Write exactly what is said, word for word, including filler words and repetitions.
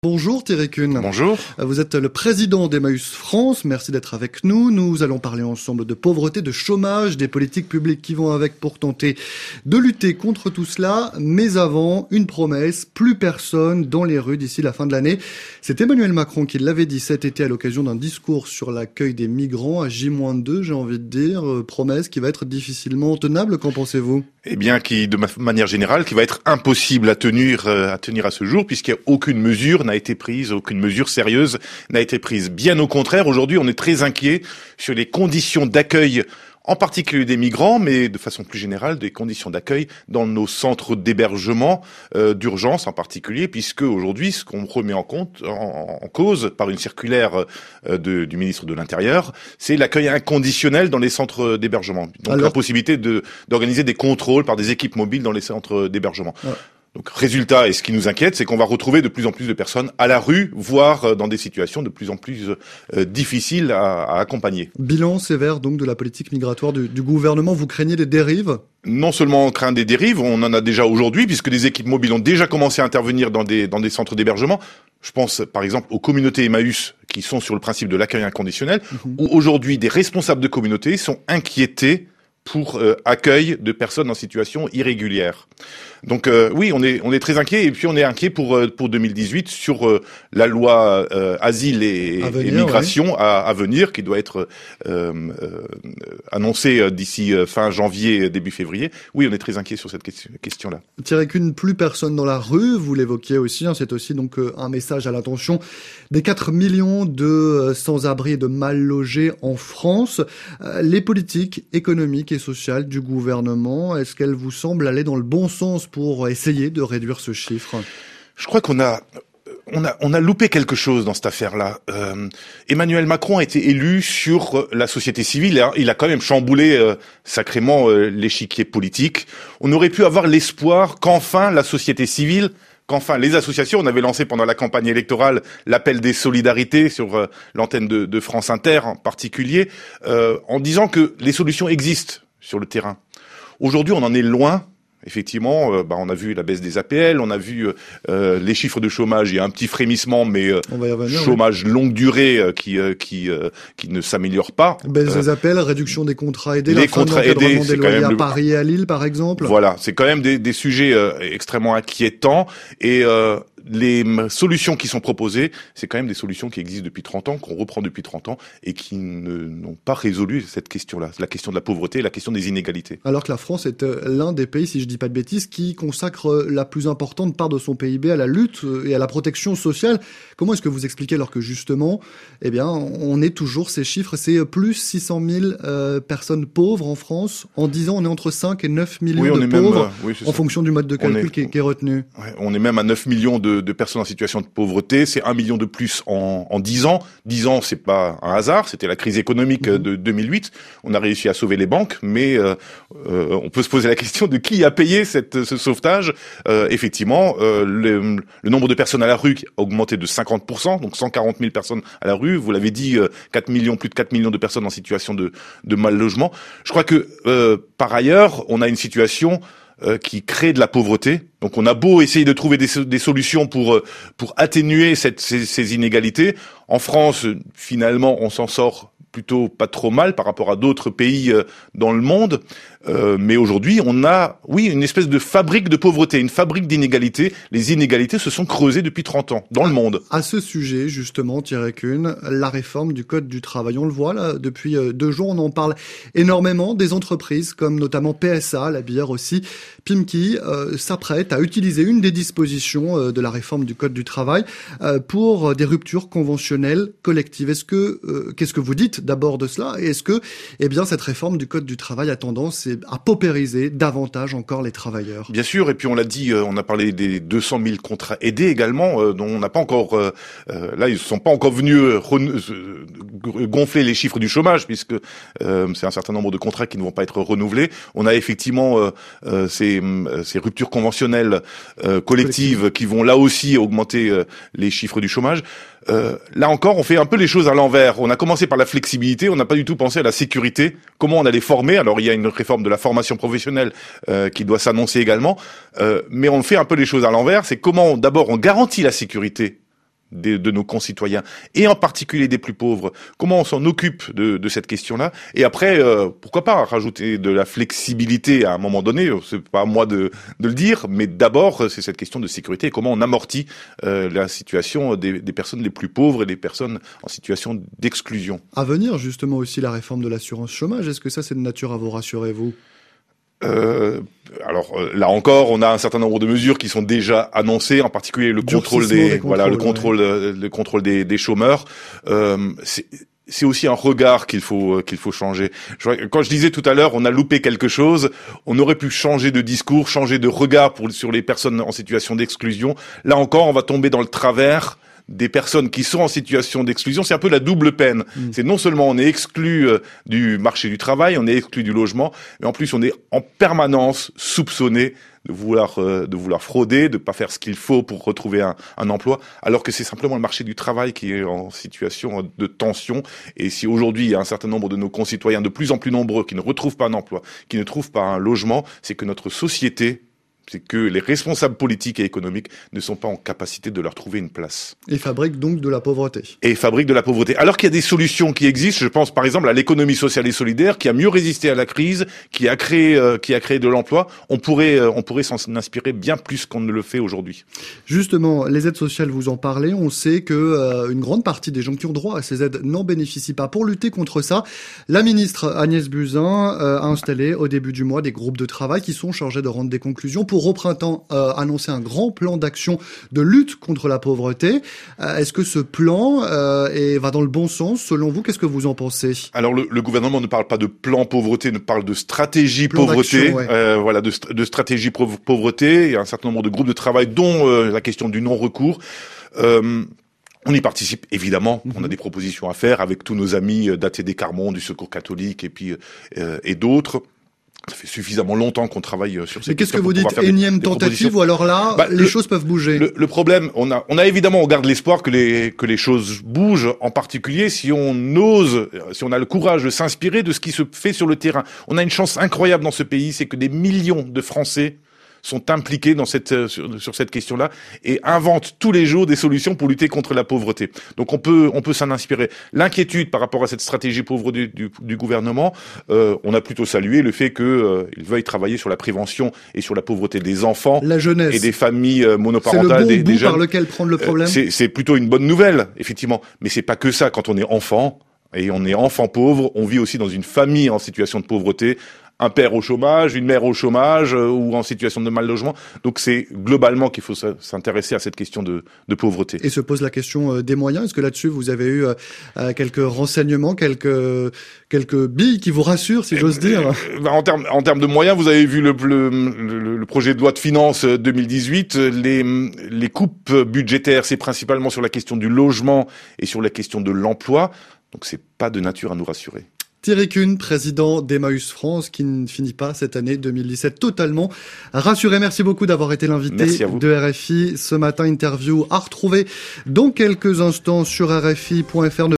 Bonjour Thierry Kuhn. Bonjour. Vous êtes le président d'Emmaüs France. Merci d'être avec nous. Nous allons parler ensemble de pauvreté, de chômage, des politiques publiques qui vont avec pour tenter de lutter contre tout cela. Mais avant, une promesse, plus personne dans les rues d'ici la fin de l'année. C'est Emmanuel Macron qui l'avait dit cet été à l'occasion d'un discours sur l'accueil des migrants à J moins deux, j'ai envie de dire. Euh, promesse qui va être difficilement tenable, qu'en pensez-vous ? Eh bien, qui, de manière générale, qui va être impossible à tenir, euh, à tenir à ce jour, puisqu'il n'y a aucune mesure n'a été prise, aucune mesure sérieuse n'a été prise. Bien au contraire, aujourd'hui, on est très inquiet sur les conditions d'accueil, en particulier des migrants, mais de façon plus générale, des conditions d'accueil dans nos centres d'hébergement euh, d'urgence en particulier, puisque aujourd'hui, ce qu'on remet en compte, en, en cause par une circulaire euh, de, du ministre de l'Intérieur, c'est l'accueil inconditionnel dans les centres d'hébergement. Donc Alors... la possibilité de d'organiser des contrôles par des équipes mobiles dans les centres d'hébergement. Ah. Donc, résultat, et ce qui nous inquiète, c'est qu'on va retrouver de plus en plus de personnes à la rue, voire dans des situations de plus en plus euh, difficiles à, à accompagner. Bilan sévère, donc, de la politique migratoire du, du gouvernement. Vous craignez des dérives ? Non seulement on craint des dérives, on en a déjà aujourd'hui, puisque des équipes mobiles ont déjà commencé à intervenir dans des, dans des centres d'hébergement. Je pense, par exemple, aux communautés Emmaüs, qui sont sur le principe de l'accueil inconditionnel, mmh. où aujourd'hui, des responsables de communautés sont inquiétés pour euh, accueil de personnes en situation irrégulière. Donc euh, oui, on est on est très inquiet, et puis on est inquiet pour euh, pour deux mille dix-huit sur euh, la loi euh, asile et, venir, et migration oui. à, à venir, qui doit être euh, euh, annoncée d'ici fin janvier début février. Oui, on est très inquiet sur cette question là. Thierry Kuhn, plus personne dans la rue, vous l'évoquiez aussi, hein, c'est aussi donc euh, un message à l'attention des quatre millions de euh, sans-abri et de mal logés en France. Euh, les politiques économiques et sociales du gouvernement, est-ce qu'elles vous semblent aller dans le bon sens pour essayer de réduire ce chiffre ? Je crois qu'on a, on a, on a loupé quelque chose dans cette affaire-là. Euh, Emmanuel Macron a été élu sur la société civile. Il a quand même chamboulé euh, sacrément euh, l'échiquier politique. On aurait pu avoir l'espoir qu'enfin la société civile, qu'enfin les associations, on avait lancé pendant la campagne électorale l'appel des solidarités sur euh, l'antenne de, de France Inter en particulier, euh, en disant que les solutions existent sur le terrain. Aujourd'hui, on en est loin. Effectivement, euh, bah, on a vu la baisse des A P L, on a vu euh, les chiffres de chômage. Il y a un petit frémissement, mais euh, revenir, chômage oui. longue durée euh, qui euh, qui euh, qui ne s'améliore pas. Baisse des A P L, réduction des contrats aidés, les contrats aidés, c'est quand même à le... Paris et à Lille, par exemple. Voilà, c'est quand même des, des sujets euh, extrêmement inquiétants, et euh, les solutions qui sont proposées, c'est quand même des solutions qui existent depuis trente ans, qu'on reprend depuis trente ans, et qui ne, n'ont pas résolu cette question-là, la question de la pauvreté, la question des inégalités. Alors que la France est l'un des pays, si je dis pas de bêtises, qui consacre la plus importante part de son P I B à la lutte et à la protection sociale. Comment est-ce que vous expliquez alors que justement, eh bien, on est toujours ces chiffres, c'est plus six cent mille euh, personnes pauvres en France. En dix ans, on est entre cinq et neuf millions oui, de pauvres, même, euh, oui, en fonction du mode de calcul est, qui, est, qui est retenu. Ouais, on est même à neuf millions de de personnes en situation de pauvreté, c'est un million de plus en, en dix ans. dix ans, c'est pas un hasard, c'était la crise économique mmh. de deux mille huit. On a réussi à sauver les banques, mais euh, euh, on peut se poser la question de qui a payé cette, ce sauvetage. Euh, effectivement, euh, le, le nombre de personnes à la rue a augmenté de cinquante pour cent, donc cent quarante mille personnes à la rue. Vous l'avez dit, euh, quatre millions, plus de quatre millions de personnes en situation de, de mal logement. Je crois que, euh, par ailleurs, on a une situation Euh, qui crée de la pauvreté. Donc on a beau essayer de trouver des, des solutions pour euh, pour atténuer cette, ces, ces inégalités. En France, finalement, on s'en sort plutôt pas trop mal par rapport à d'autres pays euh, dans le monde. Euh, mais aujourd'hui, on a, oui, une espèce de fabrique de pauvreté, une fabrique d'inégalités. Les inégalités se sont creusées depuis trente ans dans le monde. À ce sujet, justement, Thierry Kuhn, la réforme du Code du travail, on le voit là, depuis deux jours, on en parle énormément. Des entreprises comme notamment P S A, la bière aussi, Pimki, euh, s'apprête à utiliser une des dispositions euh, de la réforme du Code du travail euh, pour des ruptures conventionnelles collectives. Est-ce que, euh, qu'est-ce que vous dites d'abord de cela, et est-ce que, eh bien, cette réforme du Code du travail a tendance à paupériser davantage encore les travailleurs ? Bien sûr, et puis on l'a dit, on a parlé des deux cent mille contrats aidés également, euh, dont on n'a pas encore, euh, là ils ne sont pas encore venus euh, gonfler les chiffres du chômage, puisque euh, c'est un certain nombre de contrats qui ne vont pas être renouvelés. On a effectivement euh, euh, ces, ces ruptures conventionnelles euh, collectives qui vont là aussi augmenter euh, les chiffres du chômage. Euh, là encore, on fait un peu les choses à l'envers. On a commencé par la flexibilité, on n'a pas du tout pensé à la sécurité, comment on allait former. Alors il y a une réforme de la formation professionnelle euh, qui doit s'annoncer également, euh, mais on fait un peu les choses à l'envers. C'est comment d'abord on garantit la sécurité de, de nos concitoyens, et en particulier des plus pauvres, comment on s'en occupe de, de cette question-là. Et après, euh, pourquoi pas rajouter de la flexibilité à un moment donné, c'est pas à moi de, de le dire, mais d'abord, c'est cette question de sécurité et comment on amortit euh, la situation des, des personnes les plus pauvres et des personnes en situation d'exclusion. À venir, justement, aussi la réforme de l'assurance chômage. Est-ce que ça, c'est de nature à vous rassurer, vous ? Euh, alors là encore, on a un certain nombre de mesures qui sont déjà annoncées, en particulier le contrôle des, des voilà le contrôle ouais. le contrôle des, des chômeurs. Euh, c'est c'est aussi un regard qu'il faut qu'il faut changer. Je, quand je disais tout à l'heure, on a loupé quelque chose. On aurait pu changer de discours, changer de regard pour sur les personnes en situation d'exclusion. Là encore, on va tomber dans le travers des personnes qui sont en situation d'exclusion. C'est un peu la double peine. Mmh. C'est non seulement on est exclu euh, du marché du travail, on est exclu du logement, mais en plus on est en permanence soupçonné de vouloir euh, de vouloir frauder, de pas faire ce qu'il faut pour retrouver un, un emploi, alors que c'est simplement le marché du travail qui est en situation de tension. Et si aujourd'hui il y a un certain nombre de nos concitoyens, de plus en plus nombreux, qui ne retrouvent pas un emploi, qui ne trouvent pas un logement, c'est que notre société, c'est que les responsables politiques et économiques ne sont pas en capacité de leur trouver une place. Et fabriquent donc de la pauvreté. Et fabriquent de la pauvreté. Alors qu'il y a des solutions qui existent, je pense par exemple à l'économie sociale et solidaire, qui a mieux résisté à la crise, qui a créé, euh, qui a créé de l'emploi. On pourrait, euh, on pourrait s'en inspirer bien plus qu'on ne le fait aujourd'hui. Justement, les aides sociales, vous en parlez. On sait que euh, une grande partie des gens qui ont droit à ces aides n'en bénéficient pas. Pour lutter contre ça, la ministre Agnès Buzyn euh, a installé au début du mois des groupes de travail qui sont chargés de rendre des conclusions pour au printemps euh, annoncer un grand plan d'action de lutte contre la pauvreté. Euh, est-ce que ce plan euh, est, va dans le bon sens selon vous? Qu'est-ce que vous en pensez? Alors le, le gouvernement ne parle pas de plan pauvreté, ne parle de stratégie plan pauvreté. Ouais. Euh, voilà, de, de stratégie pauvreté. Il y a un certain nombre de groupes de travail, dont euh, la question du non-recours. Euh, On y participe, évidemment. Mmh. On a des propositions à faire avec tous nos amis d'A T D Carmon, du Secours catholique et puis euh, et d'autres. Ça fait suffisamment longtemps qu'on travaille sur ces questions. Mais qu'est-ce que vous dites, énième des, tentative des ou alors là, bah, les le, choses peuvent bouger? Le, le problème, on a, on a évidemment, on garde l'espoir que les, que les choses bougent, en particulier si on ose, si on a le courage de s'inspirer de ce qui se fait sur le terrain. On a une chance incroyable dans ce pays, c'est que des millions de Français sont impliqués dans cette sur, sur cette question-là et inventent tous les jours des solutions pour lutter contre la pauvreté. Donc on peut on peut s'en inspirer. L'inquiétude par rapport à cette stratégie pauvre du, du, du gouvernement, euh, on a plutôt salué le fait que euh, ils veuillent travailler sur la prévention et sur la pauvreté des enfants, la jeunesse et des familles euh, monoparentales. C'est le bon des, bout des jeunes. Par lequel prendre le problème. Euh, c'est, c'est plutôt une bonne nouvelle, effectivement. Mais c'est pas que ça. Quand on est enfant et on est enfant pauvre, on vit aussi dans une famille en situation de pauvreté. Un père au chômage, une mère au chomage euh, ou en situation de mal logement. Donc c'est globalement qu'il faut s'intéresser à cette question de, de pauvreté. Et se pose la question euh, des moyens. Est-ce que là-dessus vous avez eu euh, quelques renseignements, quelques quelques billes qui vous rassurent, si j'ose dire? euh, En termes en termes de moyens, vous avez vu le, le, le, le projet de loi de finances deux mille dix-huit. Les les coupes budgétaires, c'est principalement sur la question du logement et sur la question de l'emploi. Donc c'est pas de nature à nous rassurer. Thierry Kuhn, président d'Emmaüs France, qui ne finit pas cette année deux mille dix-sept totalement rassuré. Merci beaucoup d'avoir été l'invité de R F I ce matin. Interview à retrouver dans quelques instants sur R F I point F R.